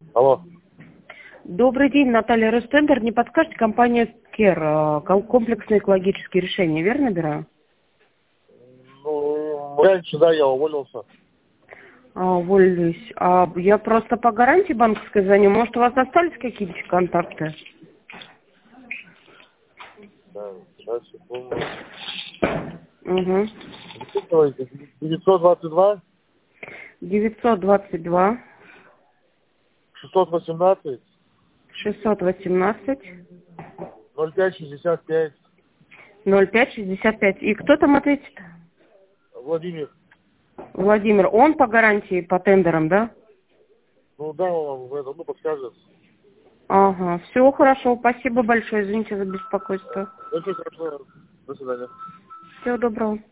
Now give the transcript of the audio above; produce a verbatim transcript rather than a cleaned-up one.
Алло. Добрый день, Наталья Ростендер. Не подскажете, компания Кер, комплексные экологические решения, верно набираю? Ну, раньше, да, я уволился. А, уволились. А я просто по гарантии банковской звоню. Может, у вас остались какие-то контакты? Да, сейчас, секунду. Угу. девятьсот двадцать два девятьсот двадцать два шестьсот восемнадцать шестьсот восемнадцать ноль пять шестьдесят пять. ноль пять шестьдесят пять. И кто там ответит? Владимир. Владимир. Он по гарантии, по тендерам, да? Ну да, он в этом, ну, подскажет. Ага. Все хорошо. Спасибо большое. Извините за беспокойство. Очень хорошо. До свидания. Всего доброго.